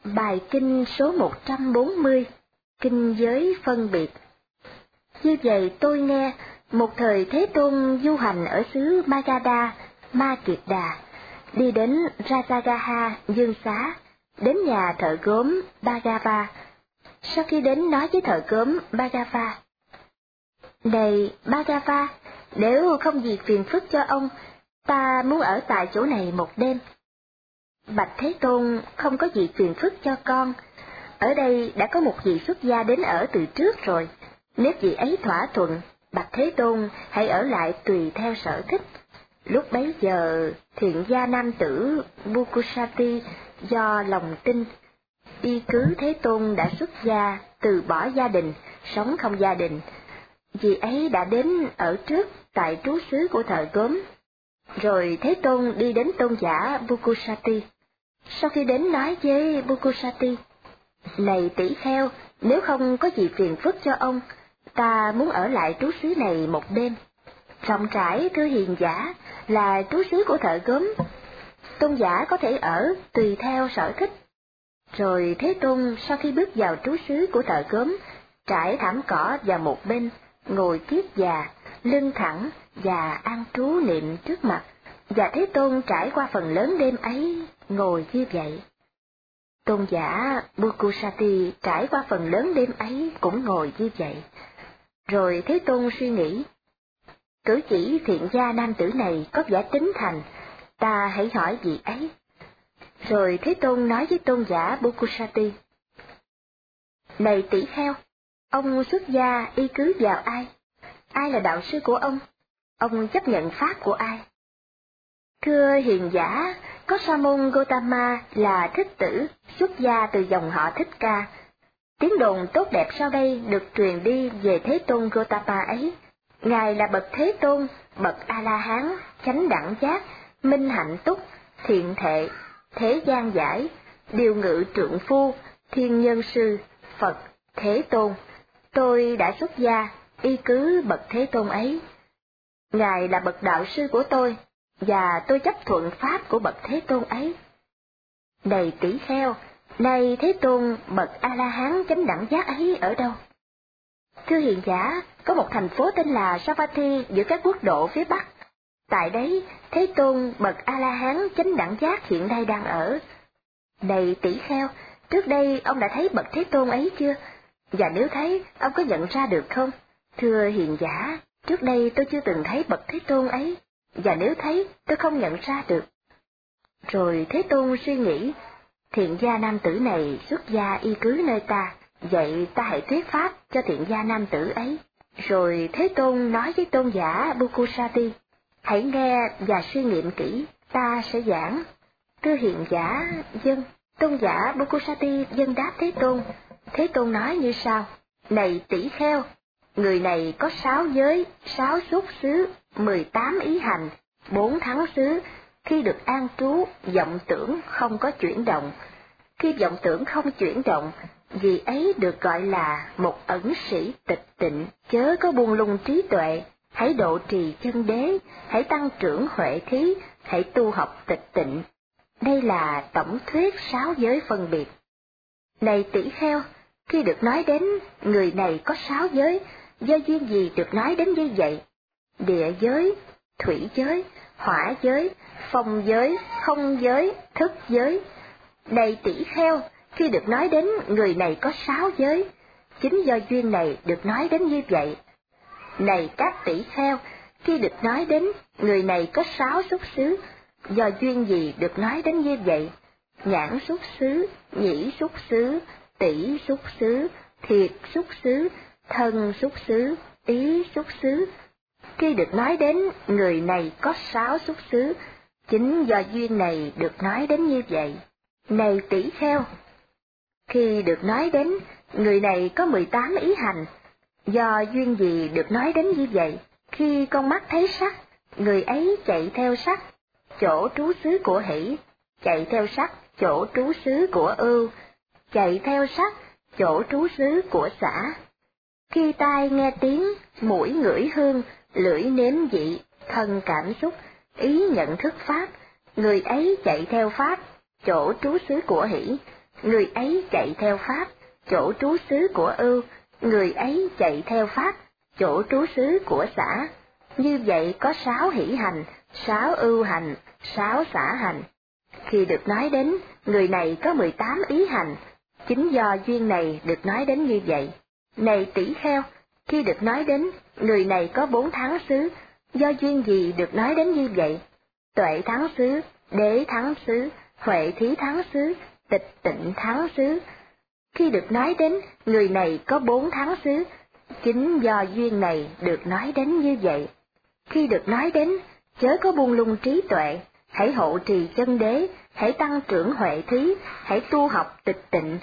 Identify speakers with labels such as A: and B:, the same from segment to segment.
A: Bài kinh số 140, Kinh giới phân biệt. Như vậy tôi nghe, một thời Thế Tôn du hành ở xứ Magadha, Ma Kiệt Đà, đi đến Rajagaha, Dương Xá, đến nhà thợ gốm Bhagava. Sau khi đến nói với thợ gốm Bhagava: "Này Bhagava, nếu không gì phiền phức cho ông, ta muốn ở tại chỗ này một đêm." "Bạch Thế Tôn, không có gì phiền phức cho con. Ở đây đã có một vị xuất gia đến ở từ trước rồi. Nếu vị ấy thỏa thuận, Bạch Thế Tôn hãy ở lại tùy theo sở thích." Lúc bấy giờ, thiện gia nam tử Bukusati do lòng tin, y cứ Thế Tôn đã xuất gia, từ bỏ gia đình, sống không gia đình. Vị ấy đã đến ở trước tại trú xứ của thợ gốm. Rồi Thế Tôn đi đến tôn giả Bukusati. Sau khi đến nói với Bukusati: "Này tỷ kheo, nếu không có gì phiền phức cho ông, ta muốn ở lại trú xứ này một đêm. Rộng rãi thưa hiền giả, là trú xứ của thợ gốm. Tôn giả có thể ở tùy theo sở thích." Rồi Thế Tôn sau khi bước vào trú xứ của thợ gốm, trải thảm cỏ vào một bên, ngồi kiết già, lưng thẳng và an trú niệm trước mặt. Và Thế Tôn trải qua phần lớn đêm ấy ngồi như vậy. Tôn giả Bukusati trải qua phần lớn đêm ấy cũng ngồi như vậy. Rồi Thế Tôn suy nghĩ: cử chỉ thiện gia nam tử này có vẻ tín thành, ta hãy hỏi vị ấy. Rồi Thế Tôn nói với tôn giả Bukusati: "Này tỷ kheo, ông xuất gia y cứ vào ai? Ai là đạo sư của ông? Ông chấp nhận pháp của ai?" "Thưa hiền giả, có Sa môn Gotama là thích tử, xuất gia từ dòng họ Thích Ca. Tiếng đồn tốt đẹp sau đây được truyền đi về Thế Tôn Gotama ấy. Ngài là bậc Thế Tôn, bậc A-la-hán, chánh đẳng giác, minh hạnh túc, thiện thệ, thế gian giải, điều ngự trượng phu, thiên nhân sư, Phật, Thế Tôn. Tôi đã xuất gia, y cứ bậc Thế Tôn ấy. Ngài là bậc đạo sư của tôi, và tôi chấp thuận pháp của bậc Thế Tôn ấy." "Này tỷ kheo, nay Thế Tôn bậc A-la-hán chánh đẳng giác ấy ở đâu?" "Thưa hiền giả, có một thành phố tên là Savatthi giữa các quốc độ phía Bắc. Tại đấy, Thế Tôn bậc A-la-hán chánh đẳng giác hiện nay đang ở." "Này tỷ kheo, trước đây ông đã thấy bậc Thế Tôn ấy chưa? Và nếu thấy, ông có nhận ra được không?" "Thưa hiền giả, trước đây tôi chưa từng thấy bậc Thế Tôn ấy, và nếu thấy, tôi không nhận ra được." Rồi Thế Tôn suy nghĩ: thiện gia nam tử này xuất gia y cứ nơi ta, vậy ta hãy thuyết pháp cho thiện gia nam tử ấy. Rồi Thế Tôn nói với tôn giả Bukusati: "Hãy nghe và suy nghiệm kỹ, ta sẽ giảng." "Thưa hiền giả, vâng." Tôn giả Bukusati vâng đáp Thế Tôn. Thế Tôn nói như sau: "Này tỷ kheo, người này có 6 giới, 6 xuất xứ, 18 ý hành, 4 thắng xứ. Khi được an trú, vọng tưởng không có chuyển động. Khi vọng tưởng không chuyển động, vì ấy được gọi là một ẩn sĩ tịch tịnh. Chớ có buông lung trí tuệ, hãy độ trì chân đế, hãy tăng trưởng huệ khí, hãy tu học tịch tịnh." Đây là tổng thuyết 6 giới phân biệt. Này tỷ kheo, khi được nói đến người này có 6 giới, do duyên gì được nói đến như vậy? Địa giới, thủy giới, hỏa giới, phong giới, không giới, thức giới. Này tỷ kheo, khi được nói đến người này có 6 giới, chính do duyên này được nói đến như vậy. Này các tỷ kheo, khi được nói đến người này có 6 xuất xứ, do duyên gì được nói đến như vậy? Nhãn xuất xứ, nhĩ xuất xứ, tỷ xuất xứ, thiệt xuất xứ, thân xuất xứ, ý xuất xứ. Khi được nói đến người này có 6 xuất xứ, chính do duyên này được nói đến như vậy. Này tỷ kheo, khi được nói đến người này có 18 ý hành, do duyên gì được nói đến như vậy? Khi con mắt thấy sắc, người ấy chạy theo sắc, chỗ trú xứ của hỷ, chạy theo sắc, chỗ trú xứ của ưu, chạy theo sắc, chỗ trú xứ của xả. Khi tai nghe tiếng, mũi ngửi hương, lưỡi nếm vị, thân cảm xúc, ý nhận thức pháp, người ấy chạy theo pháp, chỗ trú xứ của hỷ, người ấy chạy theo pháp, chỗ trú xứ của ưu, người ấy chạy theo pháp, chỗ trú xứ của xả. Như vậy có 6 hỷ hành, 6 ưu hành, 6 xả hành. Khi được nói đến, người này có 18 ý hành, chính do duyên này được nói đến như vậy. Này tỷ kheo, khi được nói đến, người này có 4 tháng xứ, do duyên gì được nói đến như vậy? Tuệ thắng xứ, đế thắng xứ, huệ thí thắng xứ, tịch tịnh thắng xứ. Khi được nói đến, người này có 4 tháng xứ, chính do duyên này được nói đến như vậy. Khi được nói đến, chớ có buông lung trí tuệ, hãy hộ trì chân đế, hãy tăng trưởng huệ thí, hãy tu học tịch tịnh.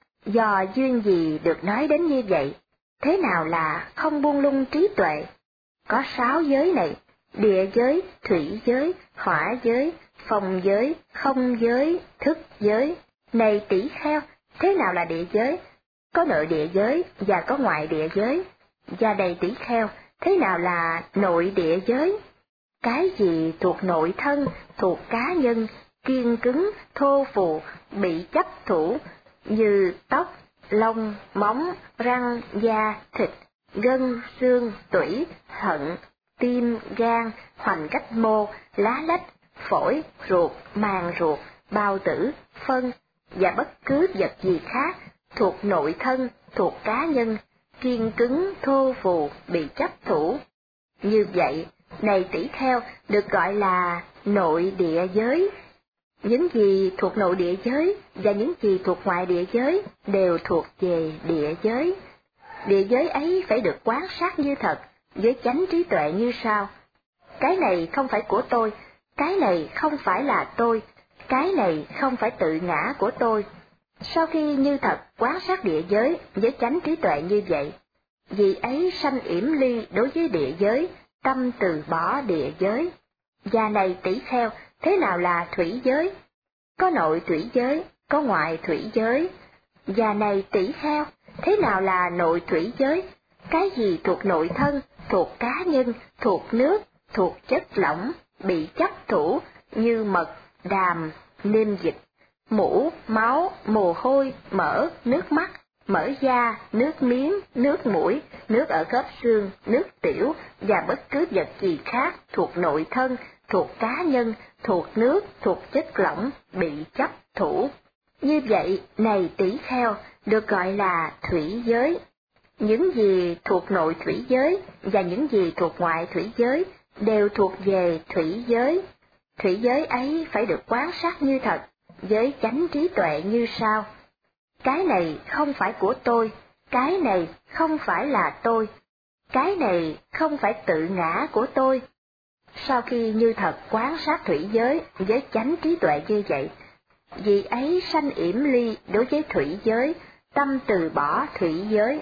A: Do duyên gì được nói đến như vậy? Thế nào là không buông lung trí tuệ? Có 6 giới này: địa giới, thủy giới, hỏa giới, phong giới, không giới, thức giới. Này tỷ kheo, thế nào là địa giới? Có nội địa giới và có ngoại địa giới. Và này tỷ kheo, thế nào là nội địa giới? Cái gì thuộc nội thân, thuộc cá nhân, kiên cứng, thô phù, bị chấp thủ, như tóc, lông, móng, răng, da, thịt, gân, xương, tủy, thận, tim, gan, hoành cách mô, lá lách, phổi, ruột, màng ruột, bao tử, phân, và bất cứ vật gì khác, thuộc nội thân, thuộc cá nhân, kiên cứng, thô phù, bị chấp thủ. Như vậy, này tỷ kheo, được gọi là nội địa giới. Những gì thuộc nội địa giới và những gì thuộc ngoại địa giới đều thuộc về địa giới. Địa giới ấy phải được quan sát như thật, với chánh trí tuệ như sau: cái này không phải của tôi, cái này không phải là tôi, cái này không phải tự ngã của tôi. Sau khi như thật quan sát địa giới với chánh trí tuệ như vậy, vì ấy sanh yểm ly đối với địa giới, tâm từ bỏ địa giới. Và này tỷ kheo, thế nào là thủy giới? Có nội thủy giới, có ngoại thủy giới. Và này tỷ kheo, thế nào là nội thủy giới? Cái gì thuộc nội thân, thuộc cá nhân, thuộc nước, thuộc chất lỏng, bị chấp thủ, như mật, đàm, nêm dịch, mũ, máu, mồ hôi, mỡ, nước mắt, mỡ da, nước miếng, nước mũi, nước ở khớp xương, nước tiểu và bất cứ vật gì khác thuộc nội thân, thuộc cá nhân, thuộc nước, thuộc chất lỏng, bị chấp thủ. Như vậy, này tỷ kheo, được gọi là thủy giới. Những gì thuộc nội thủy giới và những gì thuộc ngoại thủy giới đều thuộc về thủy giới. Thủy giới ấy phải được quan sát như thật, với chánh trí tuệ như sau: cái này không phải của tôi, cái này không phải là tôi, cái này không phải tự ngã của tôi. Sau khi như thật quan sát thủy giới với chánh trí tuệ như vậy, vì ấy sanh yểm ly đối với thủy giới, tâm từ bỏ thủy giới.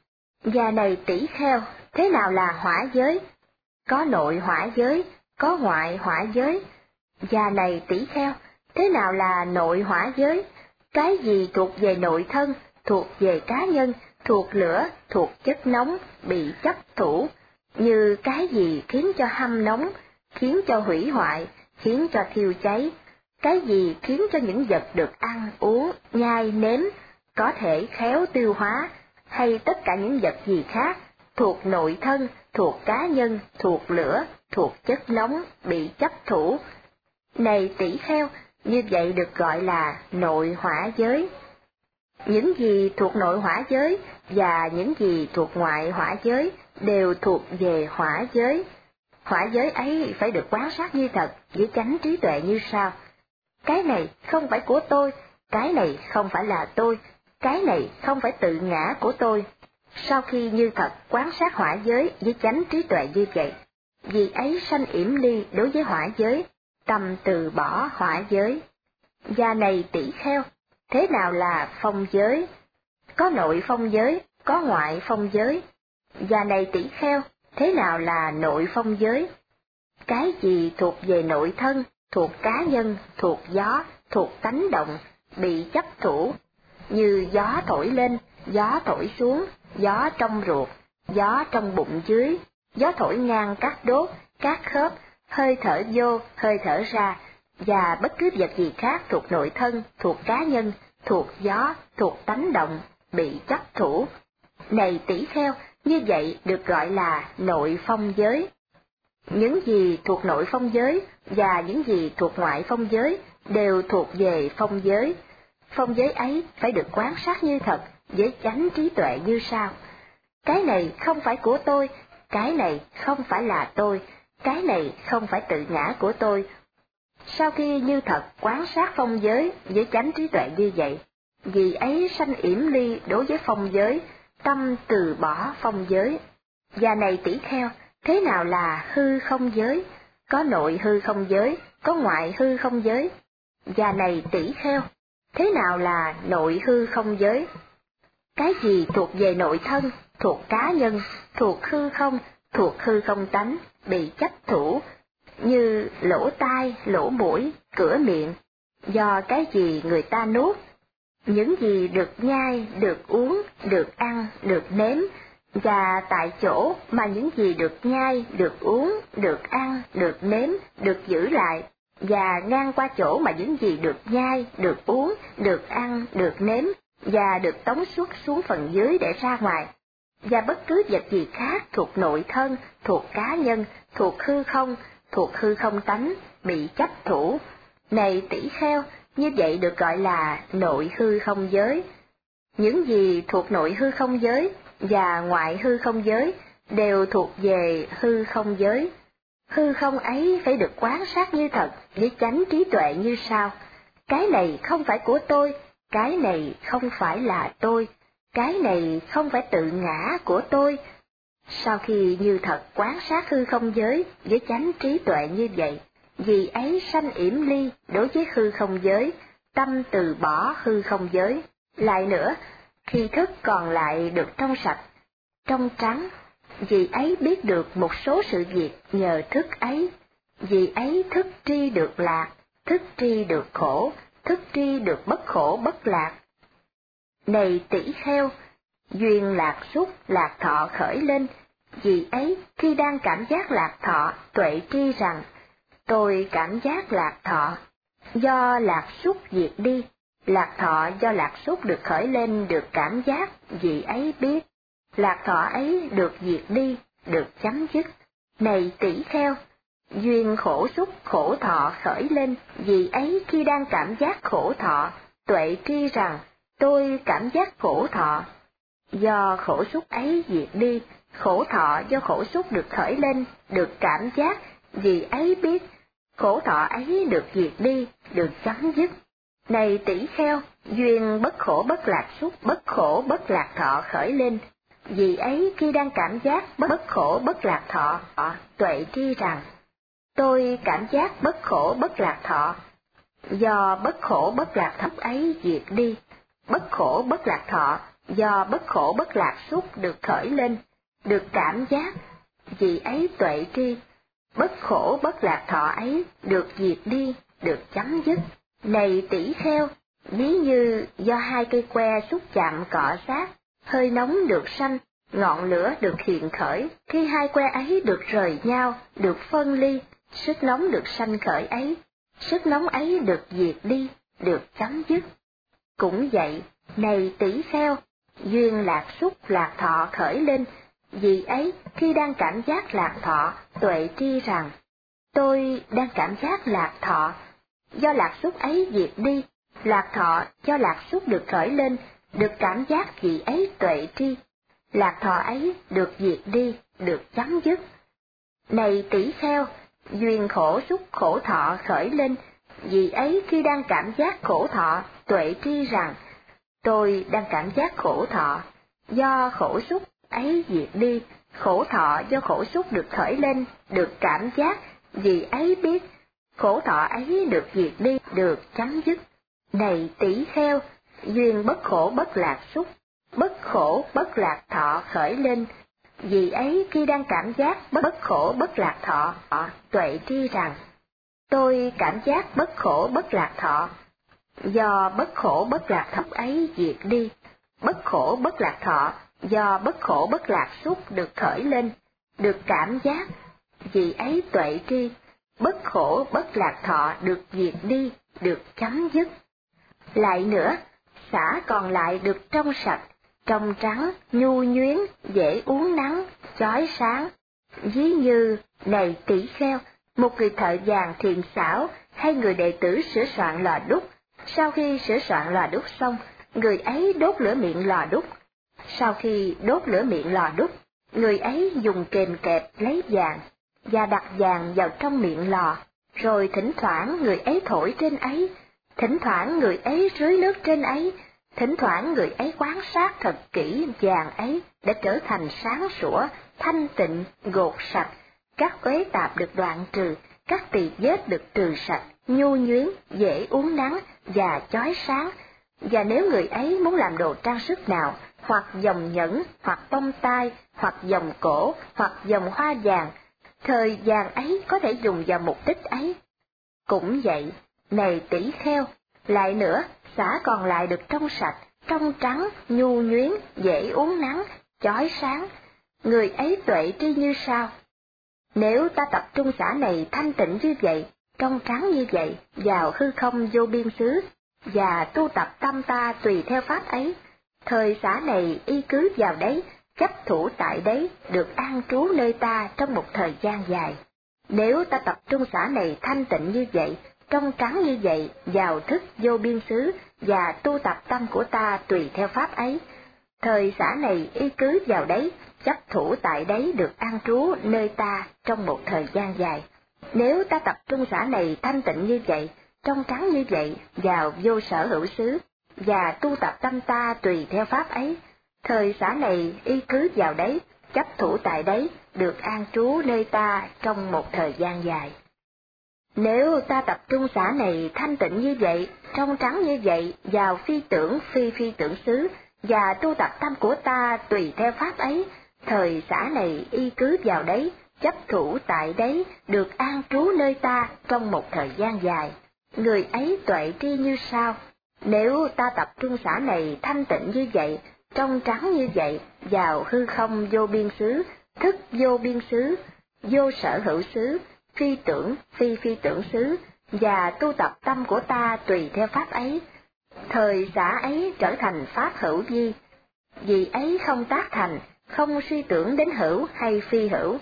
A: Và này tỷ kheo, thế nào là hỏa giới? Có nội hỏa giới, có ngoại hỏa giới. Và này tỷ kheo, thế nào là nội hỏa giới? Cái gì thuộc về nội thân, thuộc về cá nhân, thuộc lửa, thuộc chất nóng, bị chấp thủ, như cái gì khiến cho hâm nóng, khiến cho hủy hoại, khiến cho thiêu cháy, cái gì khiến cho những vật được ăn, uống, nhai, nếm, có thể khéo tiêu hóa, hay tất cả những vật gì khác, thuộc nội thân, thuộc cá nhân, thuộc lửa, thuộc chất nóng, bị chấp thủ. Này tỷ kheo, như vậy được gọi là nội hỏa giới. Những gì thuộc nội hỏa giới và những gì thuộc ngoại hỏa giới đều thuộc về hỏa giới. Hỏa giới ấy phải được quan sát như thật với chánh trí tuệ như sau: cái này không phải của tôi, cái này không phải là tôi, cái này không phải tự ngã của tôi. Sau khi như thật quan sát hỏa giới với chánh trí tuệ như vậy, vì ấy sanh yểm ly đối với hỏa giới, tâm từ bỏ hỏa giới. Và này tỷ kheo, thế nào là phong giới? Có nội phong giới, có ngoại phong giới. Và này tỷ kheo, thế nào là nội phong giới? Cái gì thuộc về nội thân, thuộc cá nhân, thuộc gió, thuộc tánh động, bị chấp thủ, như gió thổi lên, gió thổi xuống, gió trong ruột, gió trong bụng dưới, gió thổi ngang các đốt, các khớp, hơi thở vô, hơi thở ra, và bất cứ vật gì khác thuộc nội thân, thuộc cá nhân, thuộc gió, thuộc tánh động, bị chấp thủ. Này tỷ kheo, như vậy được gọi là nội phong giới. Những gì thuộc nội phong giới và những gì thuộc ngoại phong giới đều thuộc về phong giới. Phong giới ấy phải được quan sát như thật với chánh trí tuệ như sau. Cái này không phải của tôi, cái này không phải là tôi, cái này không phải tự ngã của tôi. Sau khi như thật quan sát phong giới với chánh trí tuệ như vậy, vì ấy sanh yểm ly đối với phong giới, tâm từ bỏ phong giới. Và này tỷ kheo, thế nào là hư không giới? Có nội hư không giới, có ngoại hư không giới. Và này tỷ kheo, thế nào là nội hư không giới? Cái gì thuộc về nội thân, thuộc cá nhân, thuộc hư không tánh, bị chấp thủ, như lỗ tai, lỗ mũi, cửa miệng, do cái gì người ta nuốt, những gì được nhai, được uống, được ăn, được nếm, và tại chỗ mà những gì được nhai, được uống, được ăn, được nếm, được giữ lại, và ngang qua chỗ mà những gì được nhai, được uống, được ăn, được nếm, và được tống xuất xuống phần dưới để ra ngoài, và bất cứ vật gì khác thuộc nội thân, thuộc cá nhân, thuộc hư không tánh, bị chấp thủ. Này tỷ kheo, như vậy được gọi là nội hư không giới. Những gì thuộc nội hư không giới và ngoại hư không giới đều thuộc về hư không giới. Hư không ấy phải được quan sát như thật với chánh trí tuệ như sau. Cái này không phải của tôi, cái này không phải là tôi, cái này không phải tự ngã của tôi. Sau khi như thật quan sát hư không giới với chánh trí tuệ như vậy, vì ấy sanh yểm ly đối với hư không giới, tâm từ bỏ hư không giới. Lại nữa, khi thức còn lại được trong sạch, trong trắng, vì ấy biết được một số sự việc nhờ thức ấy, vì ấy thức tri được lạc, thức tri được khổ, thức tri được bất khổ bất lạc. Này tỷ kheo, duyên lạc xúc lạc thọ khởi lên, vì ấy khi đang cảm giác lạc thọ, tuệ tri rằng, tôi cảm giác lạc thọ, do lạc xúc diệt đi, lạc thọ do lạc xúc được khởi lên được cảm giác, vì ấy biết, lạc thọ ấy được diệt đi, được chấm dứt. Này tỷ kheo, duyên khổ xúc khổ thọ khởi lên, vì ấy khi đang cảm giác khổ thọ, tuệ tri rằng, tôi cảm giác khổ thọ, do khổ xúc ấy diệt đi, khổ thọ do khổ xúc được khởi lên, được cảm giác, vì ấy biết, khổ thọ ấy được diệt đi, được chấm dứt. Này tỷ kheo, duyên bất khổ bất lạc xúc, bất khổ bất lạc thọ khởi lên, vì ấy khi đang cảm giác bất khổ bất lạc thọ, tuệ tri rằng, tôi cảm giác bất khổ bất lạc thọ, do bất khổ bất lạc thọ ấy diệt đi, bất khổ bất lạc thọ do bất khổ bất lạc xúc được khởi lên, được cảm giác, vì ấy tuệ tri, bất khổ bất lạc thọ ấy được diệt đi, được chấm dứt. Này tỷ kheo, ví như do hai cây que xúc chạm cọ sát, hơi nóng được sanh, ngọn lửa được hiện khởi, khi hai que ấy được rời nhau, được phân ly, sức nóng được sanh khởi ấy, sức nóng ấy được diệt đi, được chấm dứt. Cũng vậy, này tỷ kheo, duyên lạc xúc lạc thọ khởi lên, vì ấy khi đang cảm giác lạc thọ, tuệ tri rằng, tôi đang cảm giác lạc thọ, do lạc xúc ấy diệt đi, lạc thọ do lạc xúc được khởi lên, được cảm giác vì ấy tuệ tri, lạc thọ ấy được diệt đi, được chấm dứt. Này tỷ kheo, duyên khổ xúc khổ thọ khởi lên, vì ấy khi đang cảm giác khổ thọ, tuệ tri rằng, tôi đang cảm giác khổ thọ, do khổ xúc ấy diệt đi, khổ thọ do khổ xúc được khởi lên, được cảm giác, vì ấy biết, khổ thọ ấy được diệt đi, được chấm dứt. Này tỷ kheo, duyên bất khổ bất lạc xúc, bất khổ bất lạc thọ khởi lên, vì ấy khi đang cảm giác bất khổ bất lạc thọ, tuệ tri rằng, tôi cảm giác bất khổ bất lạc thọ, do bất khổ bất lạc thọ ấy diệt đi, bất khổ bất lạc thọ do bất khổ bất lạc xúc được khởi lên, được cảm giác, vì ấy tuệ tri, bất khổ bất lạc thọ được diệt đi, được chấm dứt. Lại nữa, xả còn lại được trong sạch, trong trắng, nhu nhuyến, dễ uốn nắn, chói sáng. Ví như, này tỷ kheo, một người thợ vàng thiện xảo hay người đệ tử sửa soạn lò đúc. Sau khi sửa soạn lò đúc xong, người ấy đốt lửa miệng lò đúc. Sau khi đốt lửa miệng lò đúc, người ấy dùng kềm kẹp lấy vàng và đặt vàng vào trong miệng lò, rồi thỉnh thoảng người ấy thổi trên ấy, thỉnh thoảng người ấy rưới nước trên ấy, thỉnh thoảng người ấy quan sát thật kỹ vàng ấy để trở thành sáng sủa, thanh tịnh, gột sạch, các uế tạp được đoạn trừ, các tỳ vết được trừ sạch, nhu nhuyến, dễ uốn nắn và chói sáng. Và nếu người ấy muốn làm đồ trang sức nào, hoặc vòng nhẫn, hoặc bông tai, hoặc vòng cổ, hoặc vòng hoa vàng, thời vàng ấy có thể dùng vào mục đích ấy. Cũng vậy, này tỷ kheo, lại nữa, xả còn lại được trong sạch, trong trắng, nhu nhuyến, dễ uốn nắn, chói sáng. Người ấy tuệ tri như sau: nếu ta tập trung xả này thanh tịnh như vậy, trong trắng như vậy, vào hư không vô biên xứ, và tu tập tâm ta tùy theo pháp ấy, thời xả này y cứ vào đấy, chấp thủ tại đấy, được an trú nơi ta trong một thời gian dài. Nếu ta tập trung xả này thanh tịnh như vậy, trong trắng như vậy, vào thức vô biên xứ, và tu tập tâm của ta tùy theo pháp ấy, thời xả này y cứ vào đấy, chấp thủ tại đấy, được an trú nơi ta trong một thời gian dài. Nếu ta tập trung xả này thanh tịnh như vậy, trong trắng như vậy, vào vô sở hữu xứ, và tu tập tâm ta tùy theo pháp ấy, thời xả này y cứ vào đấy, chấp thủ tại đấy, được an trú nơi ta trong một thời gian dài. Nếu ta tập trung xả này thanh tịnh như vậy, trong trắng như vậy, vào phi tưởng phi tưởng xứ, và tu tập tâm của ta tùy theo pháp ấy, thời xả này y cứ vào đấy, chấp thủ tại đấy, được an trú nơi ta trong một thời gian dài. Người ấy tuệ tri như sau: nếu ta tập trung xả này thanh tịnh như vậy, trong trắng như vậy, vào hư không vô biên xứ, thức vô biên xứ, vô sở hữu xứ, phi tưởng phi tưởng xứ, và tu tập tâm của ta tùy theo pháp ấy, thời xả ấy trở thành pháp hữu vi. Vì ấy không tác thành, không suy tưởng đến hữu hay phi hữu.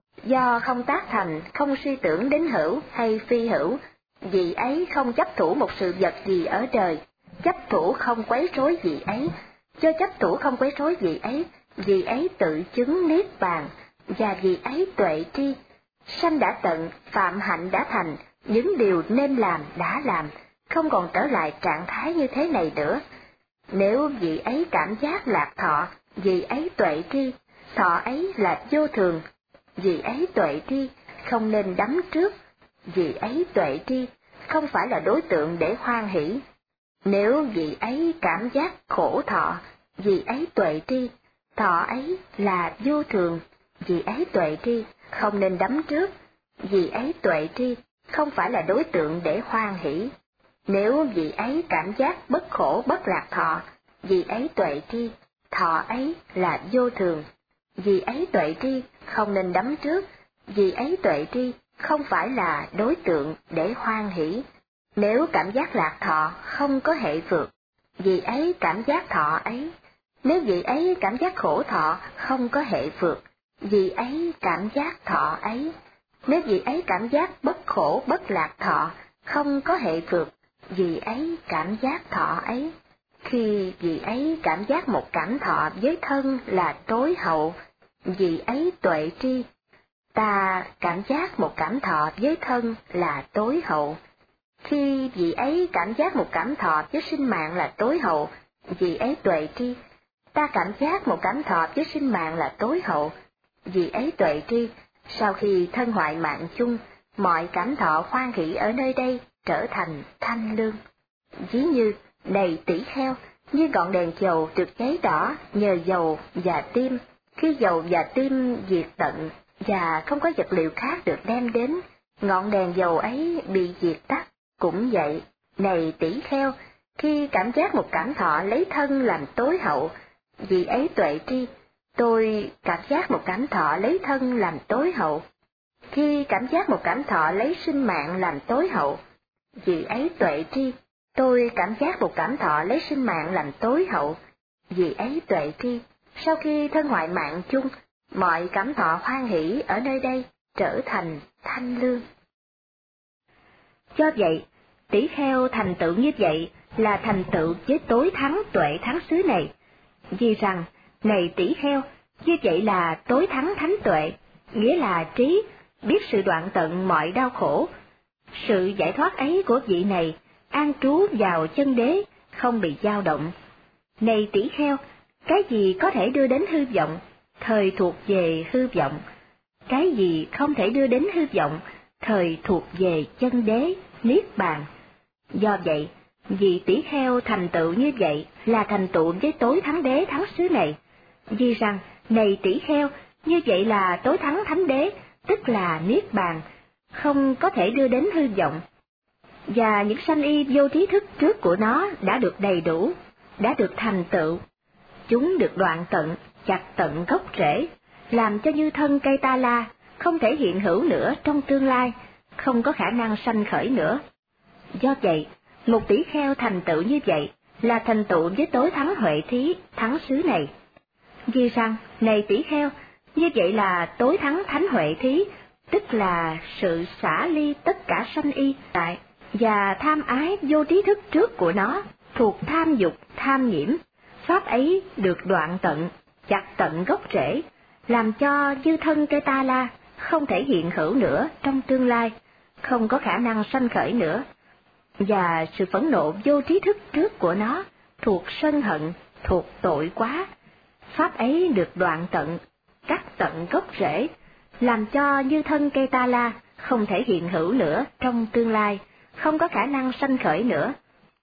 A: Do không tác thành, không suy tưởng đến hữu hay phi hữu, vì ấy không chấp thủ một sự vật gì ở đời, chấp thủ không quấy rối gì ấy. Do chấp thủ không quấy rối gì ấy, vì ấy tự chứng niết bàn, và vì ấy tuệ tri. Sanh đã tận, phạm hạnh đã thành, những điều nên làm đã làm, không còn trở lại trạng thái như thế này nữa. Nếu vị ấy cảm giác lạc thọ, vị ấy tuệ tri, thọ ấy là vô thường, vị ấy tuệ tri, không nên đắm trước, vị ấy tuệ tri, không phải là đối tượng để hoan hỷ. Nếu vị ấy cảm giác khổ thọ, vị ấy tuệ tri, thọ ấy là vô thường, vị ấy tuệ tri, không nên đắm trước, vị ấy tuệ tri, không phải là đối tượng để hoan hỷ. Nếu vị ấy cảm giác bất khổ bất lạc thọ, vị ấy tuệ tri, thọ ấy là vô thường, vị ấy tuệ tri, không nên đắm trước, vị ấy tuệ tri, không phải là đối tượng để hoan hỷ. Nếu cảm giác lạc thọ không có hệ vượt, vị ấy cảm giác thọ ấy. Nếu vị ấy cảm giác khổ thọ không có hệ vượt, vị ấy cảm giác thọ ấy. Nếu vị ấy cảm giác bất khổ bất lạc thọ không có hệ vượt, vị ấy cảm giác thọ ấy. Khi vị ấy cảm giác một cảm thọ với thân là tối hậu, vị ấy tuệ tri. Ta cảm giác một cảm thọ với thân là tối hậu. Khi vị ấy cảm giác một cảm thọ với sinh mạng là tối hậu, vị ấy tuệ tri. Ta cảm giác một cảm thọ với sinh mạng là tối hậu, vị ấy tuệ tri. Sau khi thân hoại mạng chung, mọi cảm thọ hoan hỷ ở nơi đây trở thành thanh lương. Ví như, này tỷ kheo, như ngọn đèn dầu được cháy đỏ nhờ dầu và tim, khi dầu và tim diệt tận và không có vật liệu khác được đem đến, ngọn đèn dầu ấy bị diệt tắt. Cũng vậy, này tỷ kheo, khi cảm giác một cảm thọ lấy thân làm tối hậu, vì ấy tuệ tri, tôi cảm giác một cảm thọ lấy thân làm tối hậu. Khi cảm giác một cảm thọ lấy sinh mạng làm tối hậu, vì ấy tuệ tri, Tôi cảm giác một cảm thọ lấy sinh mạng làm tối hậu, vì ấy tuệ tri, sau khi thân hoại mạng chung, mọi cảm thọ hoan hỷ ở nơi đây trở thành thanh lương. Do vậy, tỷ kheo thành tựu như vậy là thành tựu với tối thắng tuệ thắng xứ này. Vì rằng, này tỷ kheo, như vậy là tối thắng thánh tuệ, nghĩa là trí, biết sự đoạn tận mọi đau khổ. Sự giải thoát ấy của vị này, an trú vào chân đế, không bị dao động. Này tỷ kheo, cái gì có thể đưa đến hư vọng, thời thuộc về hư vọng. Cái gì không thể đưa đến hư vọng, thời thuộc về chân đế, niết bàn. Do vậy, vị tỷ kheo thành tựu như vậy là thành tựu với tối thắng đế thắng xứ này. Vì rằng, này tỷ kheo, như vậy là tối thắng thánh đế, tức là niết bàn, không có thể đưa đến hư vọng. Và những sanh y vô trí thức trước của nó đã được đầy đủ, đã được thành tựu. Chúng được đoạn tận, chặt tận gốc rễ, làm cho như thân cây ta la, không thể hiện hữu nữa trong tương lai, không có khả năng sanh khởi nữa. Do vậy, một tỷ kheo thành tựu như vậy là thành tựu với tối thắng huệ thí, thắng xứ này. Vì rằng, này tỷ kheo, như vậy là tối thắng thánh huệ thí, tức là sự xả ly tất cả sanh y tại và tham ái vô trí thức trước của nó, thuộc tham dục, tham nhiễm. Pháp ấy được đoạn tận, chặt tận gốc rễ, làm cho như thân cây ta la, không thể hiện hữu nữa trong tương lai, không có khả năng sanh khởi nữa. Và sự phẫn nộ vô trí thức trước của nó, thuộc sân hận, thuộc tội quá. Pháp ấy được đoạn tận, cắt tận gốc rễ, làm cho như thân cây ta la, không thể hiện hữu nữa trong tương lai, không có khả năng sanh khởi nữa.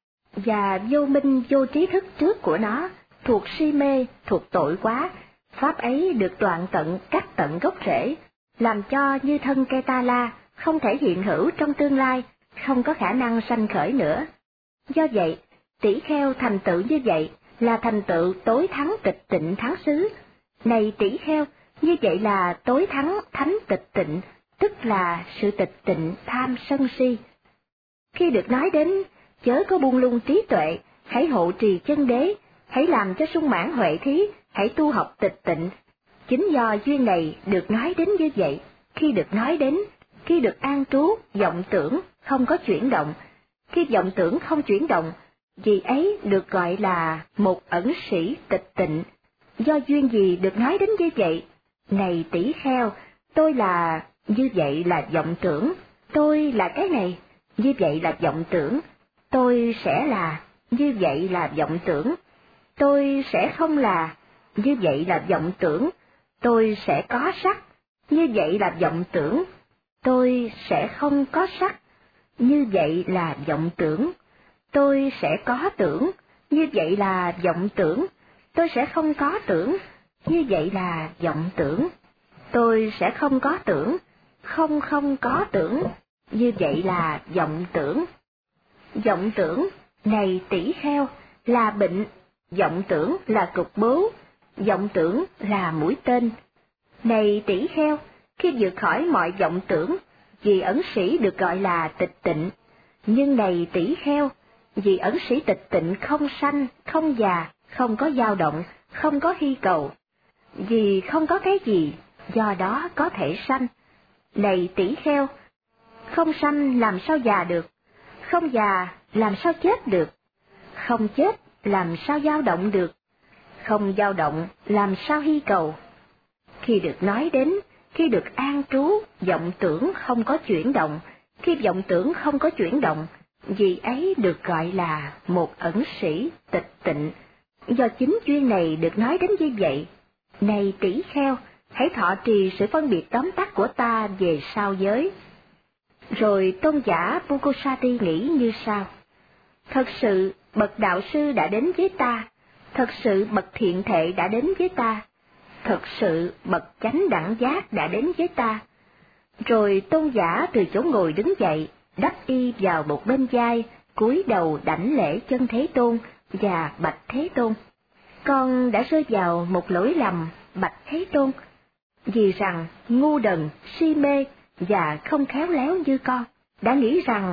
A: Và vô minh vô trí thức trước của nó, thuộc si mê, thuộc tội quá. Pháp ấy được đoạn tận, cắt tận gốc rễ, làm cho như thân cây ta la, không thể hiện hữu trong tương lai, không có khả năng sanh khởi nữa. Do vậy, tỷ kheo thành tựu như vậy là thành tựu tối thắng tịch tịnh thắng xứ. Này tỷ kheo, như vậy là tối thắng thánh tịch tịnh, tức là sự tịch tịnh tham sân si. Khi được nói đến, chớ có buông lung trí tuệ, hãy hộ trì chân đế, hãy làm cho sung mãn huệ thí, hãy tu học tịch tịnh. Chính do duyên này được nói đến như vậy, khi được nói đến, khi được an trú, vọng tưởng không có chuyển động, khi vọng tưởng không chuyển động, vì ấy được gọi là một ẩn sĩ tịch tịnh. Do duyên gì được nói đến như vậy? Này tỷ kheo, tôi là, như vậy là vọng tưởng, tôi là cái này, như vậy là vọng tưởng, tôi sẽ là, như vậy là vọng tưởng, tôi sẽ không là, như vậy là vọng tưởng, tôi sẽ có sắc, như vậy là vọng tưởng, tôi sẽ không có sắc, như vậy là vọng tưởng, tôi sẽ có tưởng, như vậy là vọng tưởng, tôi sẽ không có tưởng, như vậy là vọng tưởng, tôi sẽ không có tưởng, không có tưởng, như vậy là vọng tưởng. Vọng tưởng, này tỷ kheo, là bệnh, vọng tưởng là cục bướu, vọng tưởng là mũi tên. Này tỷ kheo, khi vượt khỏi mọi vọng tưởng, vì ẩn sĩ được gọi là tịch tịnh. Nhưng này tỷ kheo, vì ẩn sĩ tịch tịnh không sanh, không già, không có dao động, không có hy cầu. Vì không có cái gì, do đó có thể sanh. Này tỷ kheo, không sanh làm sao già được, không già làm sao chết được, không chết làm sao dao động được, không dao động làm sao hy cầu. Khi được nói đến, khi được an trú, vọng tưởng không có chuyển động, khi vọng tưởng không có chuyển động, vì ấy được gọi là một ẩn sĩ tịch tịnh. Do chính duyên này được nói đến như vậy. Này tỷ kheo, hãy thọ trì sự phân biệt tóm tắt của ta về sao giới. Rồi tôn giả Pukosati nghĩ như sau: thật sự bậc đạo sư đã đến với ta, thật sự bậc thiện thệ đã đến với ta, thật sự bậc chánh đẳng giác đã đến với ta. Rồi tôn giả từ chỗ ngồi đứng dậy, đắp y vào một bên vai, cúi đầu đảnh lễ chân Thế Tôn và bạch Thế Tôn: con đã rơi vào một lỗi lầm, bạch Thế Tôn, vì rằng ngu đần, si mê và không khéo léo như con, đã nghĩ rằng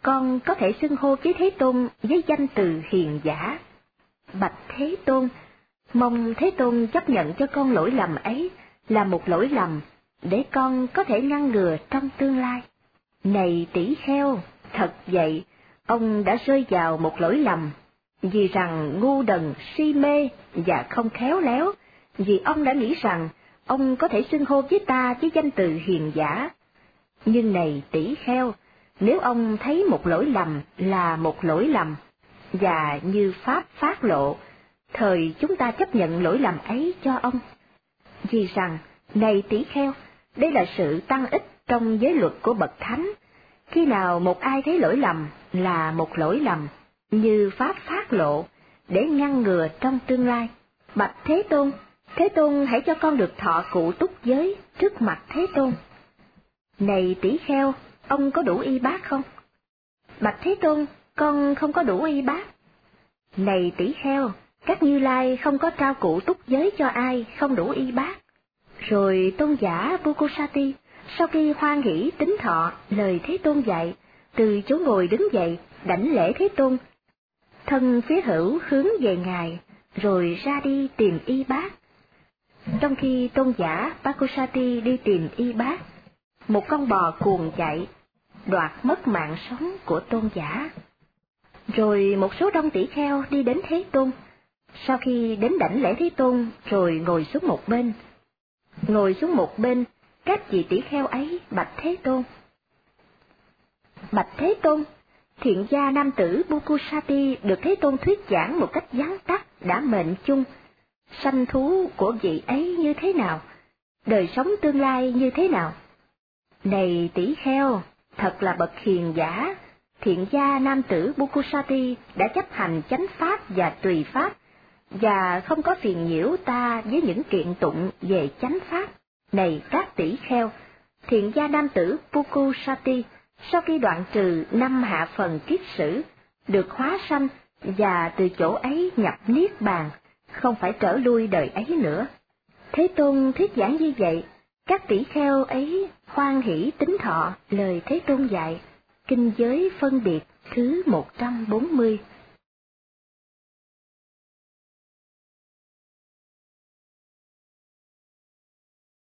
A: con có thể xưng hô với Thế Tôn với danh từ hiền giả. Bạch Thế Tôn, mong Thế Tôn chấp nhận cho con lỗi lầm ấy là một lỗi lầm, để con có thể ngăn ngừa trong tương lai. Này tỷ kheo, thật vậy, ông đã rơi vào một lỗi lầm, vì rằng ngu đần, si mê và không khéo léo, vì ông đã nghĩ rằng ông có thể xưng hô với ta với danh từ hiền giả. Nhưng này tỷ kheo, nếu ông thấy một lỗi lầm là một lỗi lầm, và như Pháp phát lộ, thời chúng ta chấp nhận lỗi lầm ấy cho ông. Vì rằng, này tỷ kheo, đây là sự tăng ích trong giới luật của Bậc Thánh. Khi nào một ai thấy lỗi lầm là một lỗi lầm, như Pháp phát lộ, để ngăn ngừa trong tương lai. Bạch Thế Tôn hãy cho con được thọ cụ túc giới trước mặt Thế Tôn. Này tỷ kheo, ông có đủ y bát không? Bạch Thế Tôn, con không có đủ y bát. Này tỷ kheo, các Như Lai không có trao cụ túc giới cho ai không đủ y bát. Rồi tôn giả Pukosati, sau khi hoan hỷ tín thọ lời Thế Tôn dạy, từ chỗ ngồi đứng dậy, đảnh lễ Thế Tôn, thân phía hữu hướng về Ngài, rồi ra đi tìm y bát. Trong khi tôn giả Pukosati đi tìm y bát, một con bò cuồng chạy, đoạt mất mạng sống của tôn giả. Rồi một số đông tỷ kheo đi đến Thế Tôn, sau khi đến đảnh lễ Thế Tôn rồi ngồi xuống một bên. Ngồi xuống một bên, các vị tỷ kheo ấy bạch Thế Tôn. Bạch Thế Tôn, thiện gia nam tử Pukosati được Thế Tôn thuyết giảng một cách vắn tắt đã mệnh chung. Sanh thú của vị ấy như thế nào? Đời sống tương lai như thế nào? Này tỷ kheo, thật là bậc hiền giả, thiện gia nam tử Pukosati đã chấp hành chánh pháp và tùy pháp, và không có phiền nhiễu ta với những kiện tụng về chánh pháp. Này các tỷ kheo, thiện gia nam tử Pukosati, sau khi đoạn trừ 5 hạ phần kiết sử, được hóa sanh, và từ chỗ ấy nhập niết bàn, không phải trở lui đời ấy nữa. Thế Tôn thuyết giảng như vậy, các tỷ kheo ấy hoan hỷ tín thọ lời Thế Tôn dạy. Kinh giới phân biệt thứ 140.